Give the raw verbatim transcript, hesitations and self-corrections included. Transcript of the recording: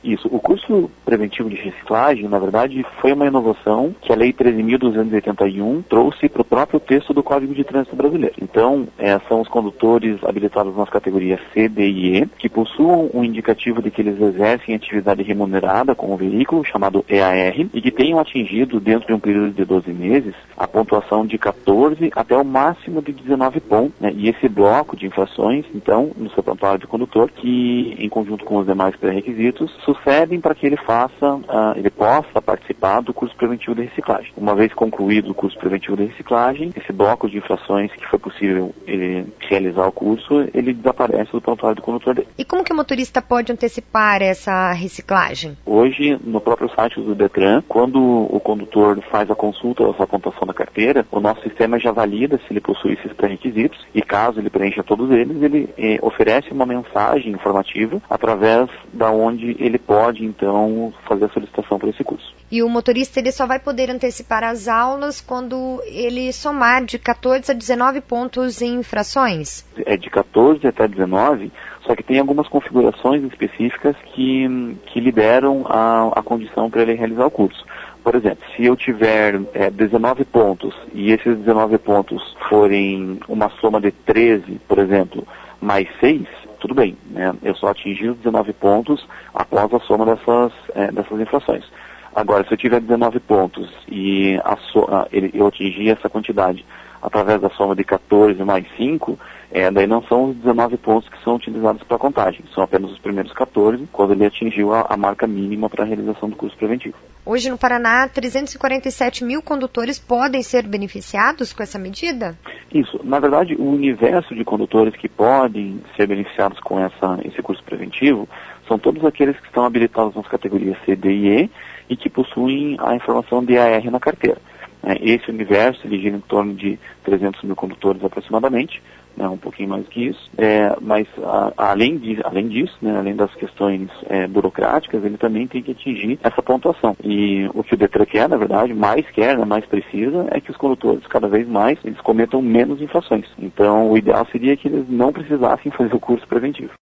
Isso. O curso preventivo de reciclagem, na verdade, foi uma inovação que a Lei treze mil duzentos e oitenta e um trouxe para o próprio texto do Código de Trânsito Brasileiro. Então, é, são os condutores habilitados nas categorias C, D e E, que possuam um indicativo de que eles exercem atividade remunerada com o veículo, chamado E A R, e que tenham atingido, dentro de um período de doze meses, a pontuação de catorze até o máximo de dezenove pontos, né? E esse bloco de infrações, então, no seu prontuário de condutor, que, em conjunto com os demais pré-requisitos, sucedem para que ele faça, uh, ele possa participar do curso preventivo de reciclagem. Uma vez concluído o curso preventivo de reciclagem, esse bloco de infrações que foi possível ele realizar o curso, ele desaparece do prontuário do condutor dele. E como que o motorista pode antecipar essa reciclagem? Hoje, no próprio site do Detran, quando o condutor faz a consulta da sua pontuação da carteira, o nosso sistema já valida se ele possui esses pré-requisitos e caso ele preencha todos eles, ele eh, oferece uma mensagem informativa através da onde ele pode, então, fazer a solicitação para esse curso. E o motorista ele só vai poder antecipar as aulas quando ele somar de catorze a dezenove pontos em infrações? É de catorze até dezenove, só que tem algumas configurações específicas que, que liberam a, a condição para ele realizar o curso. Por exemplo, se eu tiver é, dezenove pontos e esses dezenove pontos forem uma soma de treze, por exemplo, mais seis, tudo bem, né? Eu só atingi os dezenove pontos após a soma dessas, é, dessas infrações. Agora, se eu tiver dezenove pontos e a so, a, ele, eu atingi essa quantidade através da soma de catorze mais cinco, é, daí não são os dezenove pontos que são utilizados para a contagem, são apenas os primeiros catorze, quando ele atingiu a, a marca mínima para a realização do curso preventivo. Hoje no Paraná, trezentos e quarenta e sete mil condutores podem ser beneficiados com essa medida? Isso. Na verdade, o universo de condutores que podem ser beneficiados com essa, esse curso preventivo são todos aqueles que estão habilitados nas categorias C, D e E e que possuem a informação de E A R na carteira. Esse universo ele gira em torno de trezentos mil condutores aproximadamente, né, um pouquinho mais que isso, é, mas a, além, de, além disso, né, além das questões é, burocráticas, ele também tem que atingir essa pontuação. E o que o Detran quer, na verdade, mais quer, né, mais precisa, é que os condutores, cada vez mais, eles cometam menos infrações. Então, o ideal seria que eles não precisassem fazer o curso preventivo.